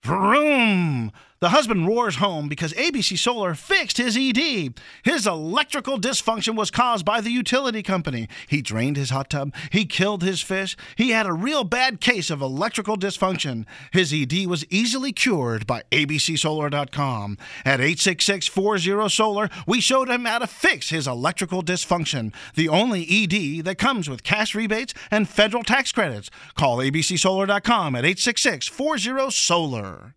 Vroom! The husband roars home because ABC Solar fixed his ED. His electrical dysfunction was caused by the utility company. He drained his hot tub. He killed his fish. He had a real bad case of electrical dysfunction. His ED was easily cured by abcsolar.com. At 866-40-SOLAR, we showed him how to fix his electrical dysfunction. The only ED that comes with cash rebates and federal tax credits. Call abcsolar.com at 866-40-SOLAR.